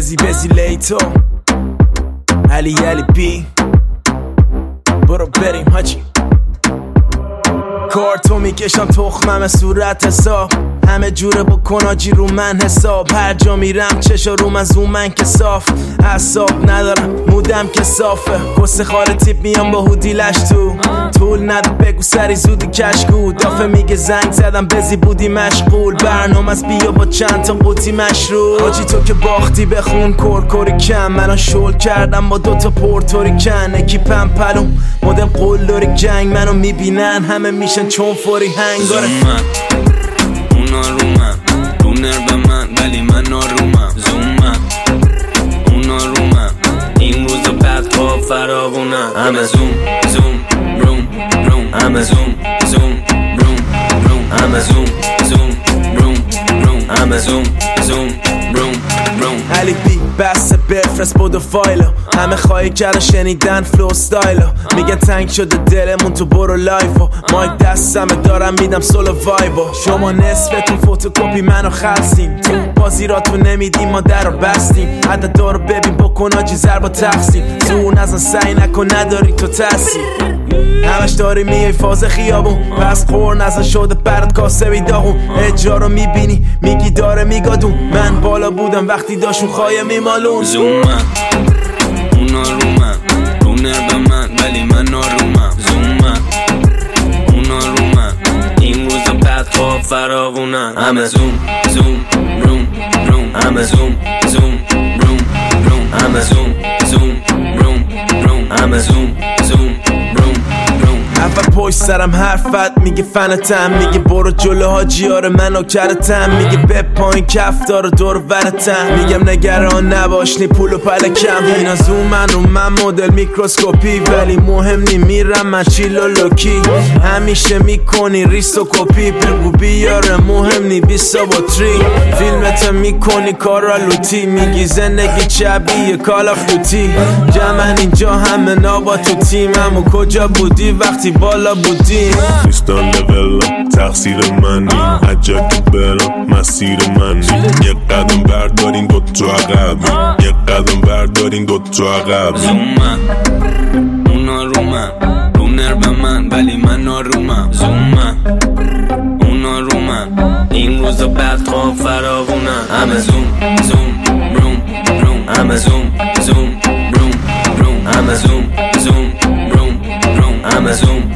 بزی لیتو علی بی برو بریم حاجی. کارتو میکشم تخمم صورت حساب، همه جوره بکن آجی رو من حساب. هر جا میرم چشا رو من زوم من که صاف، حساب ندارم مودم که صافه. کس خال تیپ میام با هودی لش تو طول نده بگو سری زودی کشکو. دافه میگه زنگ زدم بزی بودی مشغول، برنامه از بیا با چند تا قوطی مشروب. آجی تو که باختی بخون کرکوری کم، منو شل کردم با دوتا پورتوری کن. اکیپم پلوم مدل قلدری جنگ، منو میبینن همه میشن چون فوری هنگاره. اونا رو من رو نرو من ولی من نارومم. زومم اونا رو من این روز بعد ها فراوونم. همه زوم روم همه زوم روم همه زوم روم همه زوم روم علی بی بسته بفرست بودو فایلو، همه خواهی کرده شنیدن فلو ستایلو. میگن تنگ شده دلمون تو برو لایفو، مایک دستمه دارم میدم سولو وایبو. شما نصفتون فوتوکوپی منو خلصین، تو بازی را تو نمیدیم ما در رو بستیم. حتی دارو ببین بکن آجی ضربا تقسیم، زور نزن سعی نکن نداری تو تاثیر. همش داری میای فاز خیابون، پس خور نزن شده برات کاسه بی داغون. اجرا رو میبینی میگی داره میگادون، من بالا بودم وقتی داشون خواهی میمالون. زومم اونا رو من رو نرو من ولی من نارومم. زومم اونا رو من این روز بعد خواب فراوونم. همه زوم روم همه زوم روم همه زوم روم همه زوم اول پشت سرم حرفت میگه فنتم، میگه برو جلو حاجیار منو کرتم. میگه به پایین کف دار دور ورتم، میگم نگران نباش نی پول و پلکم. اینا زومن رو من مدل میکروسکوپی، ولی مهم نی میرم من چیل و لوکی. همیشه میکنی ریست و کپی، بگو بیاره مهم نی بیسا با تری. فیلمت میکنی کارا لوتی، میگی زندگی چبیه کال آف دوتی. جمعن اینجا همه نابا تو تیمم و کجا بودی وقتی بالا بودیم. نیستان لولم تقصیر منی، عجا که برم مسیر منی. یه قدم بردارین دوتا عقبی، یه قدم بردارین دوتا عقبی. زومم اونا رو من رو نرو من ولی من نارومم. زومم اونا رو من این روز بعد خواب فراوونم. همه زوم روم همه زوم روم همه زوم روم همه زوم